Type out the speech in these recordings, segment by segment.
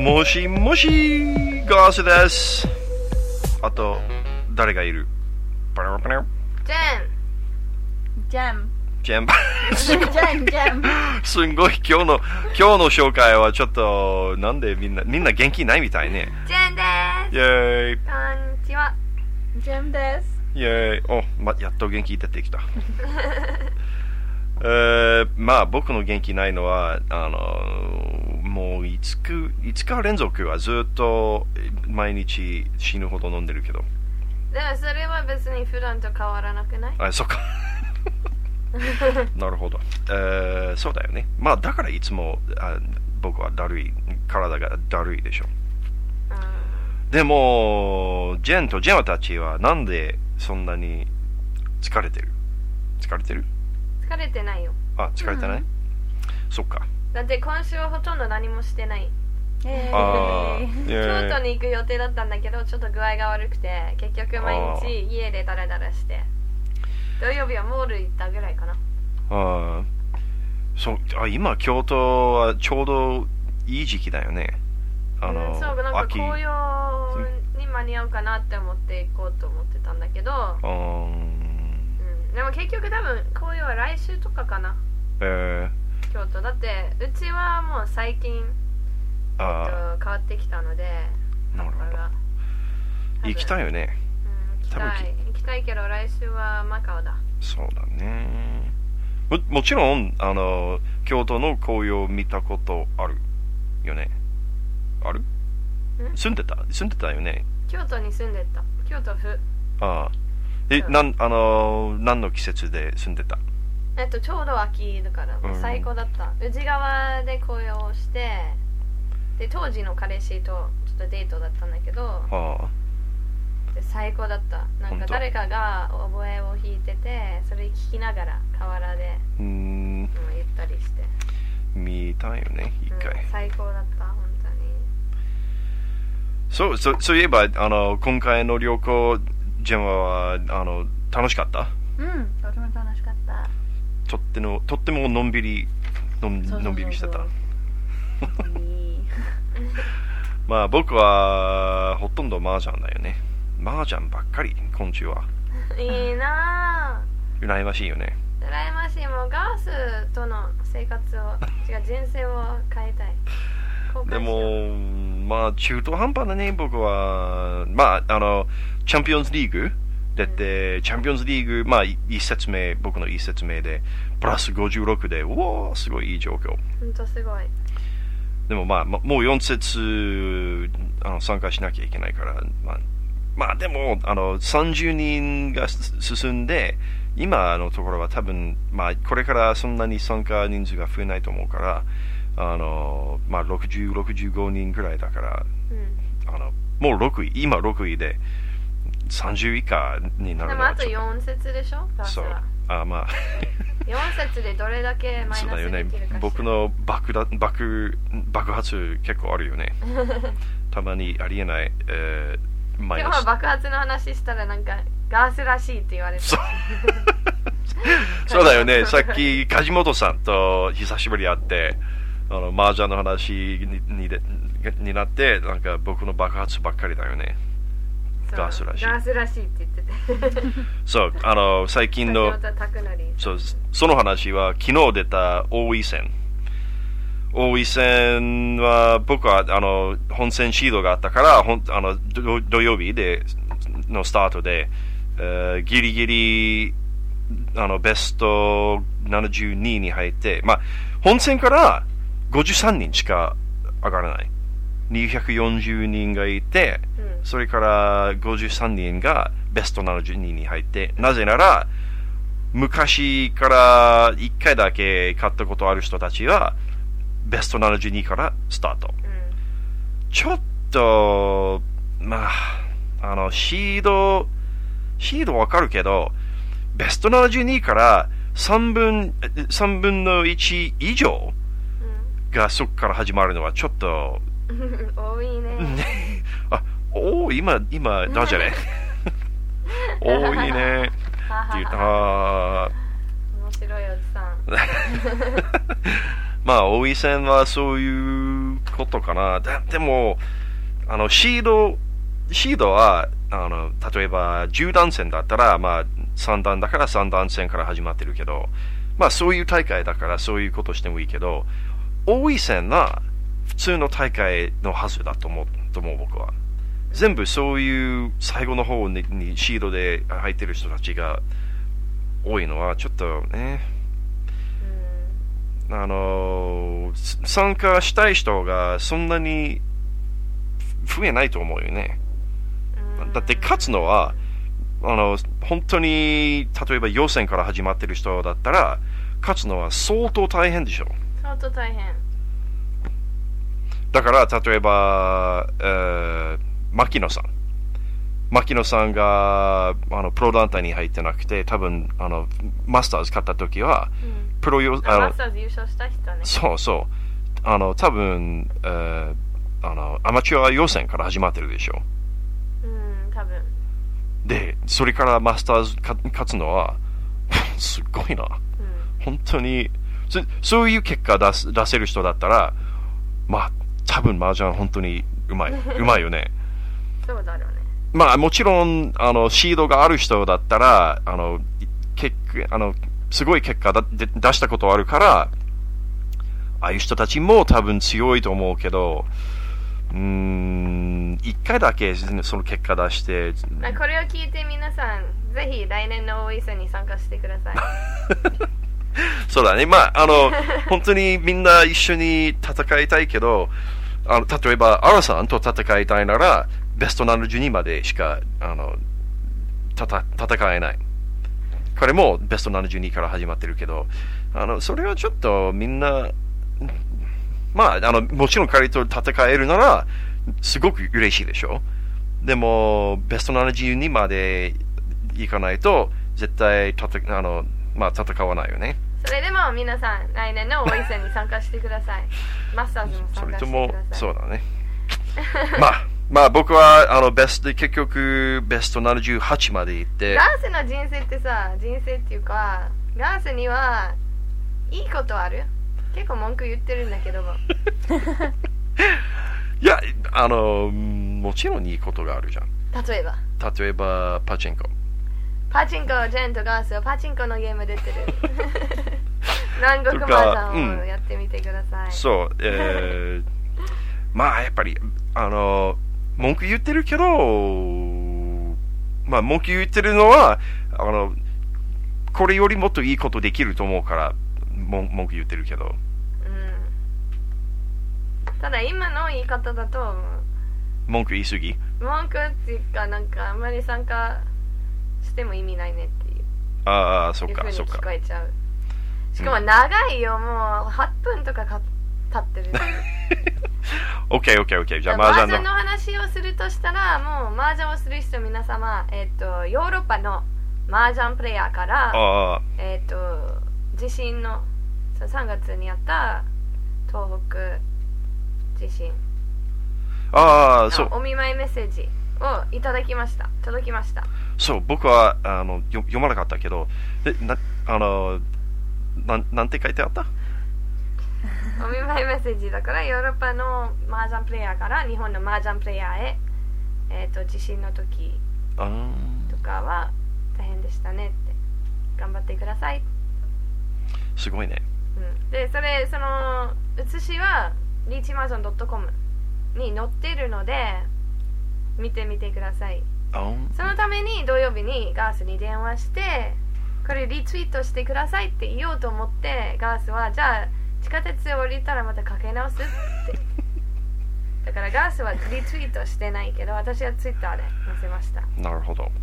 もしもし、ガースです。あと、誰がいる？パラパラ。 ジェン。 すんごい今日の紹介はちょっとなんでみんな元気ないみたいね。 ジェンです。 イェーイ。 こんにちは。ジェンです。 イェーイ。やっと元気出てきた。まあ僕の元気ないのはもう5日連続はずっと毎日死ぬほど飲んでるけど。 でもそれは別に普段と変わらなくない？ あ、そっか。なるほど。そうだよね。まあだからいつも僕は体がだるいでしょ。でもジェンワたちはなんでそんなに疲れてる？疲れてないよ。あ、疲れてない？そっか。 だって今週はほとんど何もしてない。京都に行く予定だったんだけどちょっと具合が悪くて結局毎日家でダラダラして、土曜日はモール行ったぐらいかな。 今京都はちょうどいい時期だよね。 そう、なんか紅葉に間に合うかなって思って行こうと思ってたんだけど、でも結局多分紅葉は来週とかかな。京都だってうちはもう最近変わってきたので。 なるほど。行きたいよね。 行きたいけど来週はマカオだ。そうだね。 もちろん京都の紅葉見たことあるよね。ある？住んでたよね。 京都に住んでた。京都府。 何の季節で住んでた？ ちょうど秋だからもう最高だった。宇治川で紅葉をして、で当時の彼氏とちょっとデートだったんだけど、で最高だった。なんか誰かがオボエを弾いてて、それ聞きながら河原でゆったりして見たいよね一回。 最高だった本当に。 そういえば今回の旅行ジェンは楽しかった？ とても楽しかった。 とってものんびりしてた。まあ僕はほとんど麻雀だよね。麻雀ばっかり今週は。 いいなぁ。 羨ましいよね。 羨ましい。もうガースとの生活を人生を変えたい。 でもまあ中途半端だね。僕はまあチャンピオンズリーグ出て、チャンピオンズリーグ僕の一説明でプラス56で、すごいいい状況。 本当すごい。 でももう4節参加しなきゃいけないから、まあでも30人が進んで、今のところは多分これからそんなに参加人数が増えないと思うから、65人ぐらいだから、もう今6位で30以下になるのはでもあと4節でしょ？ そう。まあ 4節でどれだけマイナスできるかしら。そうだよね。 僕の爆発結構あるよね。たまにありえない、マイナス。 今日は爆発の話したらなんかガースらしいって言われて。 そうだよね。さっき梶本さんと久しぶりに会って麻雀の話になって、なんか僕の爆発ばっかりだよね。ガースらしいって言ってて。そう最近のその話は昨日出た王位戦は僕は本戦シードがあったから土曜日のスタートで、ギリギリベスト72に入って、本戦から53人しか上がらない。240人がいて、それから53人がベスト72に入って、なぜなら昔から1回だけ勝ったことある人たちはベスト72からスタート。ちょっとシードわかるけど、ベスト72から3分の1以上がそこから始まるのはちょっと多いね。 今だじゃね。多いねって言った。 面白いおじさん。 まあ、王位戦はそういうことかな。でも、シードは、例えば、10段戦だったら、まあ、3段だから3段戦から始まってるけど、まあ、そういう大会だからそういうことしてもいいけど、王位戦は普通の大会のはずだと思う、僕は。全部そういう最後の方にシードで入ってる人たちが多いのは、ちょっとね、参加したい人がそんなに増えないと思うよね。だって勝つのは、本当に、例えば予選から始まってる人だったら、勝つのは相当大変でしょ。 相当大変。 だから、例えば、牧野さんが、プロ団体に入ってなくて、多分、マスターズ勝った時は、 マスターズ優勝した人ね。 そう。多分、アマチュア予選から始まってるでしょ。 多分。 で、それからマスターズ勝つのは、すごいな。本当に、そういう結果出せる人だったら、まあ、多分麻雀本当にうまいよね。 そうだろうね。 まあ、もちろん、シードがある人だったら、すごい結果出したことあるから、ああいう人たちも多分強いと思うけど、一回だけその結果出して。 これを聞いて皆さん、ぜひ来年の王位戦に参加してください。 そうだね。まあ、本当にみんな一緒に戦いたいけど、例えば、アラさんと戦いたいなら、ベスト72までしか、戦えない。彼もベスト72から始まってるけど、それはちょっとみんな、まあ、もちろん彼と戦えるなら、すごく嬉しいでしょ。でも、ベスト72まで行かないと、絶対戦わないよね。 それでも皆さん、来年の王位戦に参加してください。マスターズも参加してください。それとも、 そうだね。まあ僕は結局ベスト78まで行って。 ガースの人生ってさ、人生っていうか、ガースにはいいことある？結構文句言ってるんだけども。 いや、もちろんいいことがあるじゃん。 例えばパチンコ。 ジェンとガースはパチンコのゲーム出てる。南国麻雀をやってみてください。 そう、まあやっぱり文句言ってるけど、まあ文句言ってるのはこれよりもっといいことできると思うから文句言ってるけど。 ただ今の言い方だと文句言い過ぎ？ 文句っていうかなんかあんまり参加しても意味ないねっていう。 ああ、そっかいう風にそっか。 聞こえちゃう。しかも長いよ、もう8分とか経ってる。 オッケー。じゃあ麻雀の話をするとしたら、もう麻雀をする人皆様、ヨーロッパの麻雀プレイヤーから、地震の3月にあった東北地震。 そう。 お見舞いメッセージをいただきました。届きました。 そう、僕は読まなかったけど、なんて書いてあった？ お見舞いメッセージだから、ヨーロッパの麻雀プレイヤーから日本の麻雀プレイヤーへ、地震の時とかは大変でしたねって、頑張ってください。 すごいね。 で、その写しはリーチマージョン .com に載ってるので見てみてください。そのために土曜日にガースに電話してこれリツイートしてくださいって言おうと思って、ガースはじゃあ地下鉄降りたらまたかけ直すってだからガースはリツイートしてないけど、私はツイッターで載せました。 なるほど。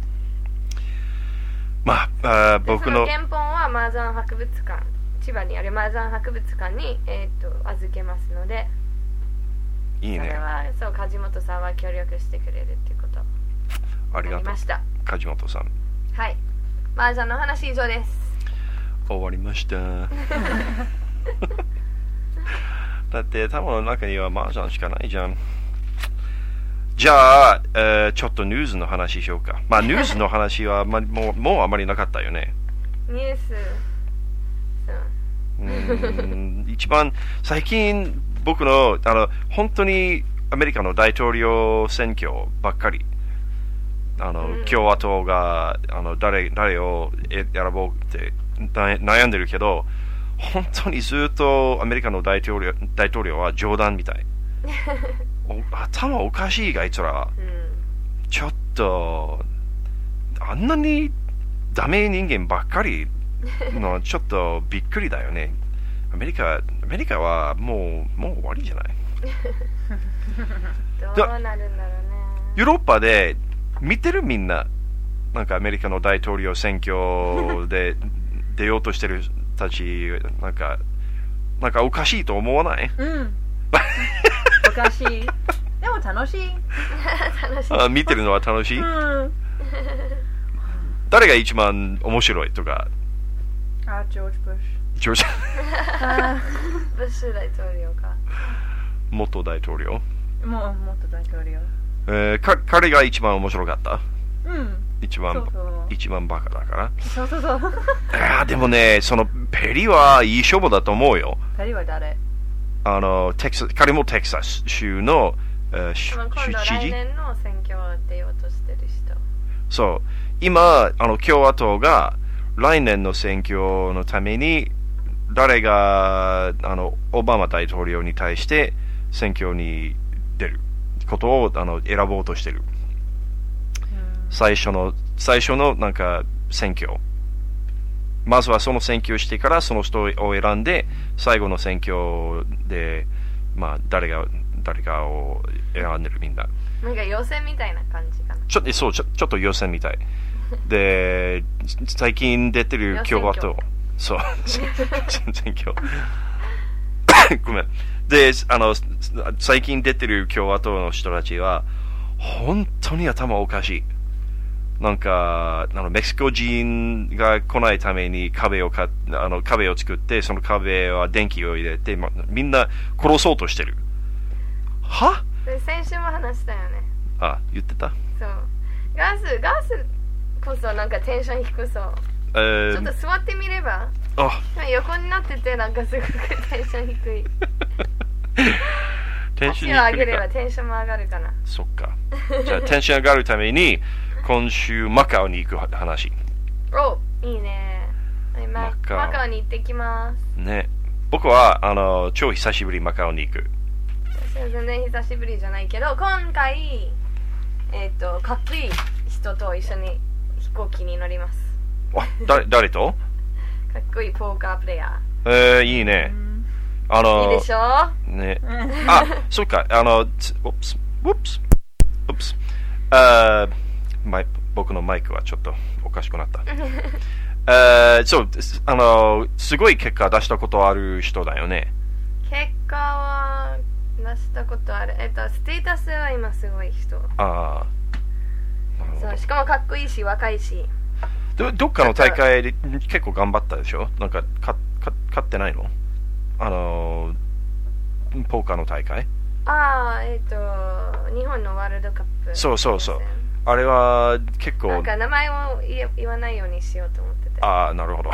まあ、僕のその原本は麻雀博物館、千葉にある麻雀博物館に、預けますので、 いいね。 それはそう、梶本さんは協力してくれるっていうこと。 ありがとう。 ました。 梶本さん。 はい。麻雀の話以上です。 終わりました。だって頭の中には麻雀しかないじゃん。じゃあ、ちょっとニュースの話しようか。まあニュースの話はもうあまりなかったよね。 ニュース、そう。 一番最近僕の本当にアメリカの大統領選挙ばっかり共和党が誰を選ぼうって悩んでるけど、本当にずっとアメリカの大統領は冗談みたい。頭おかしいがいつら、ちょっとあんなにダメ人間ばっかりのちょっとびっくりだよね。アメリカはもう終わりじゃない。 どうなるんだろうね。 ヨーロッパで見てるみんな、なんかアメリカの大統領選挙で出ようとしてる人たち、なんかおかしいと思わない？ おかしい。でも楽しい。 見てるのは楽しい？誰が一番面白いとか？ ジョージ・ブッシュ。 ジョージブッシュ大統領か。 元大統領？ 元大統領。 彼が一番面白かった？一番バカだから。 そう。 でもね、そのペリはいい勝負だと思うよ。 ペリは誰？ 彼もテキサス州の州知事。来年の選挙を出ようとしてる人。 そう。今共和党が来年の選挙のために誰がオバマ大統領に対して選挙に出ることを選ぼうとしてる。最初のなんか選挙。まずはその選挙をしてからその人を選んで、最後の選挙で誰かを選んでるみんな。 なんか予選みたいな感じかな。 ちょっと予選みたい。で、最近出てる共和党。そう、選挙。ごめん。で、最近出てる共和党の人たちは、本当に頭おかしい。なんか、メキシコ人が来ないために壁を作って、その壁は電気を入れて、みんな殺そうとしてる。は？ 先週も話したよね。 言ってた？ そう。ガスこそなんかテンション低そう。ちょっと座ってみれば。横になっててなんかすごくテンション低い。足を上げればテンションも上がるかな。 そっか。じゃあテンション上がるために今週マカオに行く話。 いいね。マカオに行ってきます。 ね。僕は超久しぶりマカオに行く。 全然久しぶりじゃないけど、今回かっこいい人と一緒に飛行機に乗ります。 誰と？ かっこいいポーカープレイヤー。いいね。 いいでしょ？ ね。そっか。僕のマイクはちょっとおかしくなった。そう、すごい結果出したことある人だよね。 結果は出したことある。ステータスは今すごい人。そう、しかもかっこいいし若いし。 どっかの大会で結構頑張ったでしょ？なんか勝ってないの？ポーカーの大会？ 日本のワールドカップ。 そう。あれは結構。 なんか名前を言わないようにしようと思ってて。 なるほど。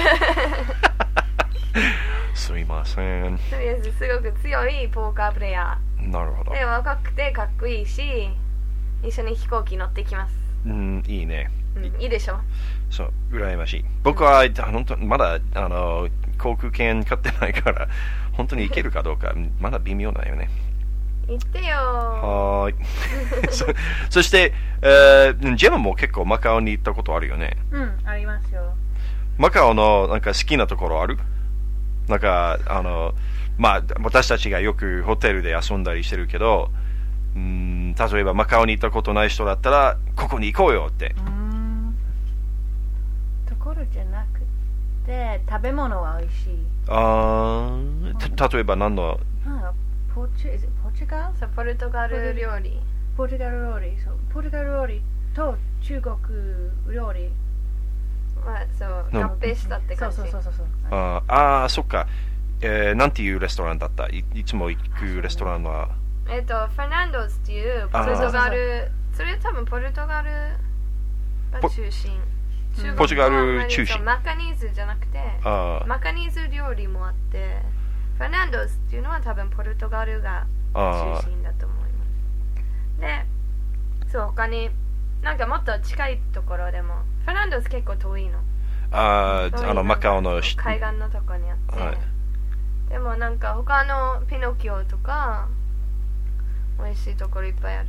すいません。 とりあえずすごく強いポーカープレイヤー。なるほど。 で、若くてかっこいいし、一緒に飛行機乗ってきます。 いいね。 いいでしょ？ そう、羨ましい。僕は本当まだ航空券買ってないから本当に行けるかどうかまだ微妙だよね。 行ってよ。 はーい。そして、ジェマも結構マカオに行ったことあるよね。 ありますよ。 マカオのなんか好きなところある？なんか私たちがよくホテルで遊んだりしてるけど、例えばマカオに行ったことない人だったらここに行こうよって。 ところじゃなくて食べ物は美味しい。 例えば何の？ ポルトガル料理。 ポルトガル料理と中国料理。 そう、合併したって感じ。そう。 そっか。なんていうレストランだった？いつも行くレストランは。 フェナンドスっていうポルトガル、それ多分ポルトガルが中心。 ポルトガル中心。 マカニーズじゃなくて、マカニーズ料理もあって、ファナンドスっていうのは多分ポルトガルが中心だと思います。で、そう、他になんかもっと近いところでも、ファナンドス結構遠いの。 マカオの海岸のとこにあって、はい、でもなんか他のピノキオとか美味しいところいっぱいある。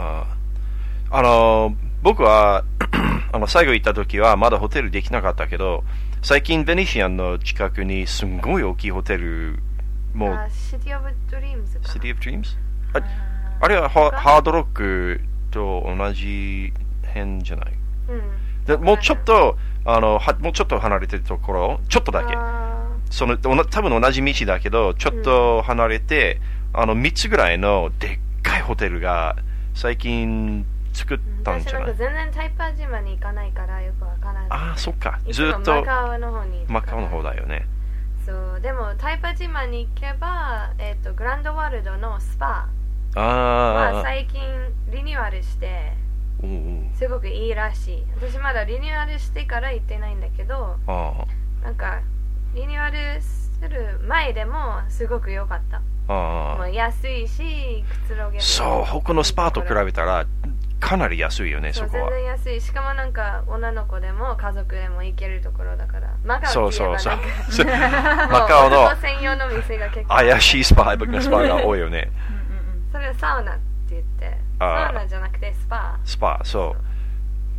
僕は最後行った時はまだホテルできなかったけど、最近ベネシアンの近くにすんごい大きいホテルもシティオブドリームズかな。 シティオブドリームズ？あれはハードロックと同じ辺じゃない？でもうちょっともうちょっと離れてるところ、ちょっとだけ。多分同じ道だけど、ちょっと離れて、3つぐらいのでっかいホテルが最近作ったんじゃない？ 私なんか全然タイパ島に行かないからよくわからない。 ああ、そっか。ずっとマカオの方に。 マカオの方だよね。 そう、でもタイパ島に行けば、グランドワールドのスパは最近リニューアルして、すごくいいらしい。私まだリニューアルしてから行ってないんだけど、なんかリニューアルする前でもすごく良かった。もう安いし、くつろげる。 そう、他のスパと比べたらかなり安いよね、そこは。 全然安い。しかもなんか女の子でも家族でも行けるところだから。マカオって言えばなんかマカオの専用の店が結構怪しいスパが多いよね。 それはサウナって言って、サウナじゃなくてスパ。 そう。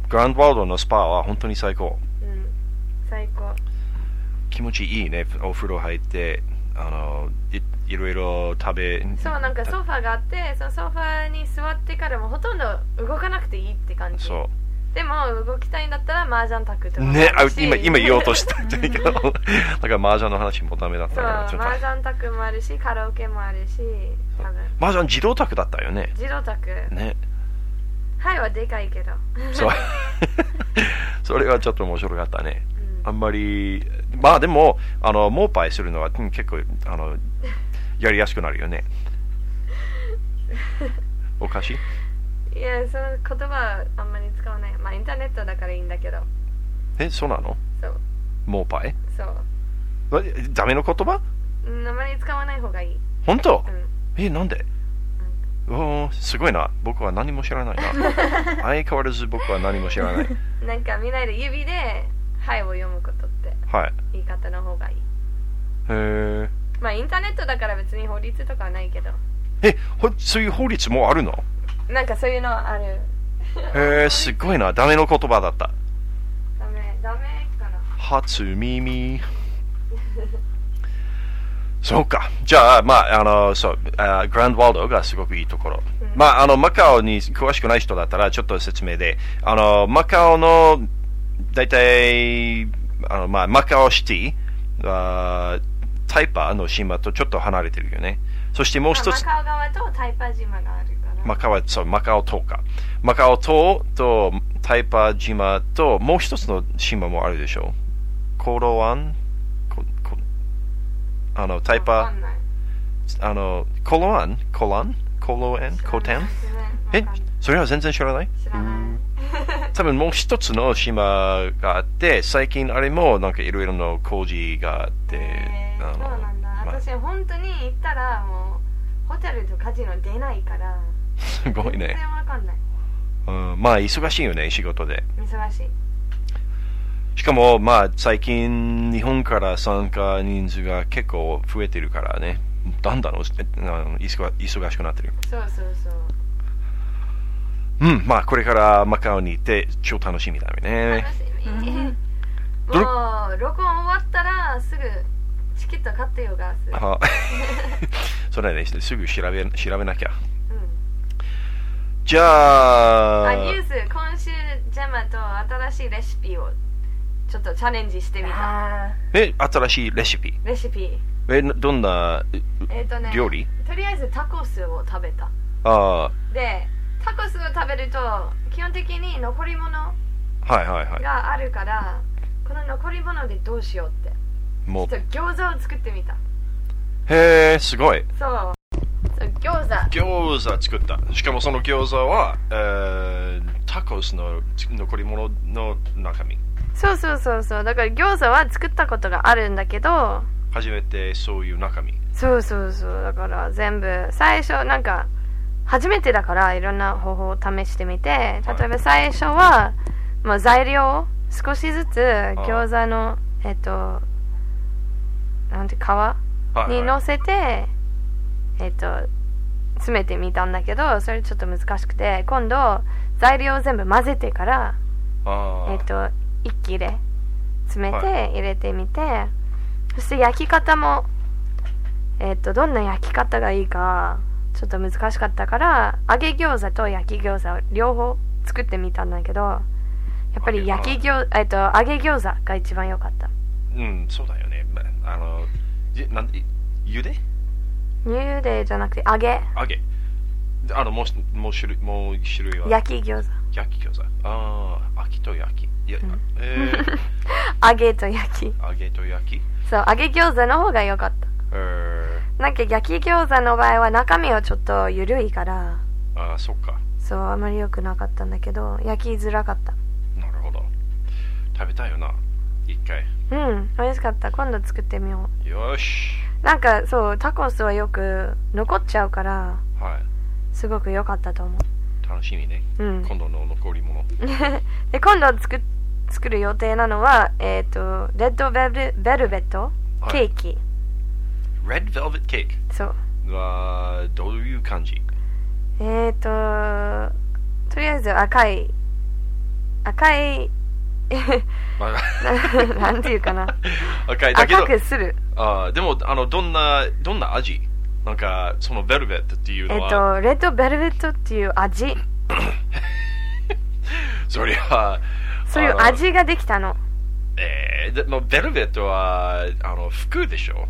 グランドワールドのスパは本当に最高。 最高。 気持ちいいね。お風呂入っていろいろ食べ。 そう、なんかソファがあって、そのソファに座ってからもほとんど動かなくていいって感じ。そう。でも動きたいんだったら麻雀卓とかね、今言おうとしたんだけどだから麻雀の話もダメだったから。 そう、麻雀卓もあるし、カラオケもあるし、 麻雀自動卓だったよね。 自動卓ね。 はいはでかいけどそうそれはちょっと面白かったね。あんまりまあでもモーパイするのは結構やりやすくなるよね。おかしい？ いや、その言葉あんまり使わない。まあインターネットだからいいんだけど。 そうなの？ そう。 モーパイ？ そう。 ダメの言葉？ あまり使わない方がいい。 本当？なんで？すごいな。僕は何も知らないな。相変わらず僕は何も知らない。 なんか見ないで指ではいを読むことって言い方の方がいい。 へえ。 まあインターネットだから別に法律とかはないけど。 そういう法律もあるの？ なんかそういうのある。 へえ、すごいな。ダメの言葉だった。 ダメかな。 初耳。そうか。じゃあ、まあ、そう、グランドワールドがすごくいいところ。まあ、マカオに詳しくない人だったら、ちょっと説明で、マカオの、だいたい、まあ、マカオシティは、タイパの島とちょっと離れてるよね。そしてもう一つ。 マカオ側とタイパ島があるから。 マカオ島か。マカオ島とタイパ島と、もう一つの島もあるでしょ。コロワンタイパコロアンそれは全然知らない？ 知らない。 多分もう一つの島があって、最近あれもなんかいろいろの工事があって、 そうなんだ。私本当に行ったらもうホテルとカジノ出ないからすごいね。 全然わかんない。 まあ忙しいよね、仕事で。 忙しい。 しかも、まあ、最近、日本から参加人数が結構増えてるからね、だんだん忙しくなってる。 そう。 まあ、これからマカオに行って超楽しみだよね。 楽しみ。もう、録音終わったらすぐチケット買ってよ、ガース。 それね、すぐ調べなきゃ。じゃあ、 ニュース、今週、ジャマと新しいレシピをちょっとチャレンジしてみた。 新しいレシピ。どんな料理？ とりあえずタコスを食べた。で、タコスを食べると基本的に残り物があるから、この残り物でどうしようってちょっと餃子を作ってみた。 へえ、すごい。 そう餃子作った。しかもその餃子は、タコスの残り物の中身。 そうそうそうそう。だから餃子は作ったことがあるんだけど、 初めてそういう中身。 そうそうそう。だから全部最初なんか初めてだからいろんな方法を試してみて、例えば最初は、まあ、材料を少しずつ餃子のなんて皮に乗せて、詰めてみたんだけど、それちょっと難しくて、今度材料を全部混ぜてから一気で詰めて入れてみて、そして焼き方もどんな焼き方がいいかちょっと難しかったから、揚げ餃子と焼き餃子を両方作ってみたんだけど、やっぱり揚げ餃子が一番良かった。 うん、そうだよね。茹でじゃなくて揚げ。 もう種類は焼き餃子。 秋と焼き。 揚げと焼き。そう、揚げ餃子の方が良かった。なんか焼き餃子の場合は中身はちょっと緩いから、 そっか。 そう、あまり良くなかったんだけど、焼きづらかった。 なるほど。食べたいよな、一回。 うん、美味しかった。今度作ってみよう。よし。 なんかそう、タコスはよく残っちゃうから、すごく良かったと思う。 楽しみね。今度の残り物。 で、今度作る予定なのは、レッドベルベットケーキ。 レッドベルベットケーキ。 そう。 どういう感じ？ とりあえず赤いなんていうかな。 だけど赤くする。 でもどんな味？なんかそのベルベットっていうのはレッドベルベットっていう味。 それはそういう味ができたの。 でもベルベットは服でしょ。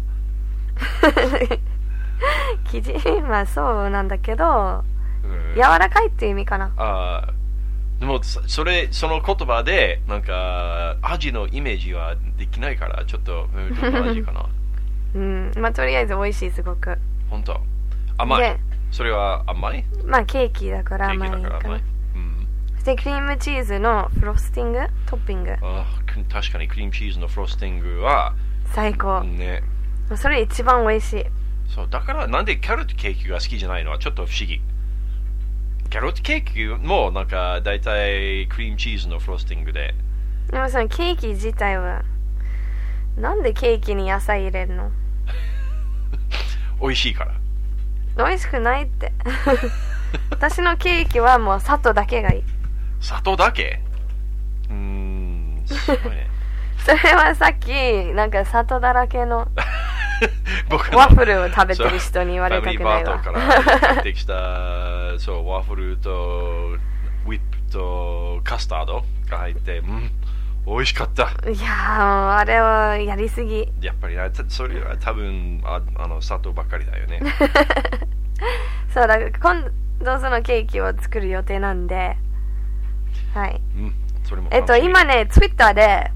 生地まあそうなんだけど、柔らかいっていう意味かな。 でもその言葉でなんか味のイメージはできないから、ちょっとどんな味かな。 まあとりあえず美味しい、すごく。 本当。甘い。それは甘い？ まあケーキだから甘いかな。そしてクリームチーズのフロスティングトッピング。 確かにクリームチーズのフロスティングは最高ね。 それ一番美味しい。 そうだから、なんでキャロットケーキが好きじゃないのはちょっと不思議。キャロットケーキもなんかだいたいクリームチーズのフロスティングで。 でもそのケーキ自体はなんでケーキに野菜入れるの？ 美味しいから。 美味しくないって。私のケーキはもう砂糖だけがいい。 砂糖だけ？すごいね。 それはさっきなんか砂糖だらけのワッフルを食べてる人に言われたくないわ。 ファミリーバートから買ってきたそうワッフルとウィップとカスタードが入って、美味しかった。 いやー、あれはやりすぎ。 やっぱりそれは多分砂糖ばっかりだよね。 そうだから今度そのケーキを作る予定なんで、はい。 それも今ねツイッターで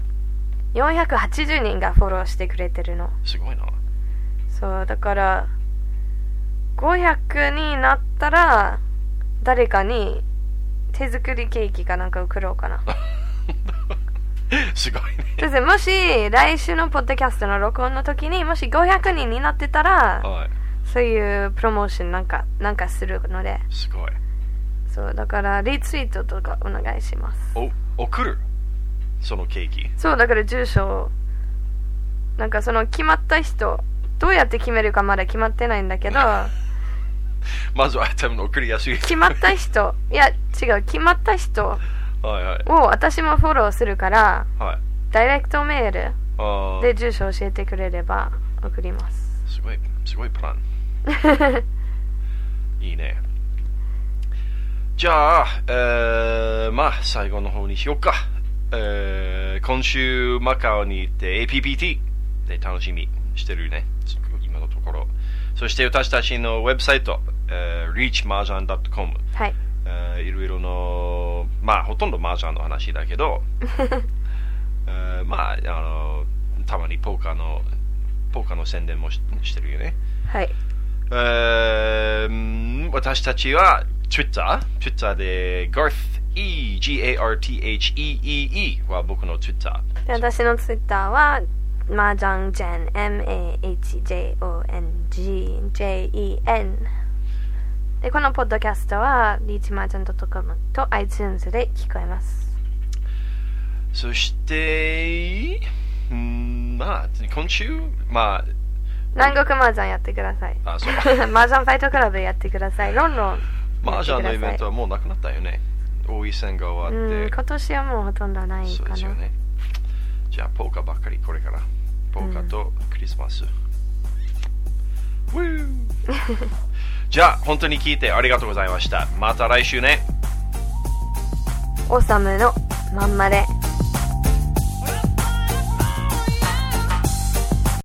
480人がフォローしてくれてるの。 すごいな。 そうだから500になったら誰かに手作りケーキかなんか送ろうかな。 すごいね。 そしてもし来週のポッドキャストの録音の時にもし500人になってたら、そういうプロモーションなんかするので。 すごい。 そうだからリツイートとかお願いします。 送るそのケーキ。 そうだから住所なんかその決まった人どうやって決めるかまだ決まってないんだけどまずは多分送りやすい。 決まった人いや違う決まった人を私もフォローするから、ダイレクトメールで住所教えてくれれば送ります。 すごいプラン。いいね。じゃあ、まあ最後の方にしようか。今週マカオに行って APPT で楽しみしてるね、今のところ。そして私たちのウェブサイト、reachmahjong.com、いろいろのまあほとんど麻雀の話だけど、まあたまにポーカーの宣伝もしてるよね。 はい。 私たちはTwitter で Garth GARTHEEE は僕の Twitter。 で、私の Twitter はマージャンジェン MAHJONGJEN で、このポッドキャストはリーチマージャン .com と iTunes で聞こえます。 そしてまあ今週南国麻雀やってください。 そう麻雀ファイトクラブやってください。ロンロン麻雀のイベントはもうなくなったよね。王位戦が終わって、 今年はもうほとんどないかな。 そうですよね。じゃあポーカーばっかりこれから。ポーカーとクリスマス。じゃあ本当に聞いてありがとうございました。また来週ね。 オサムのまんまで。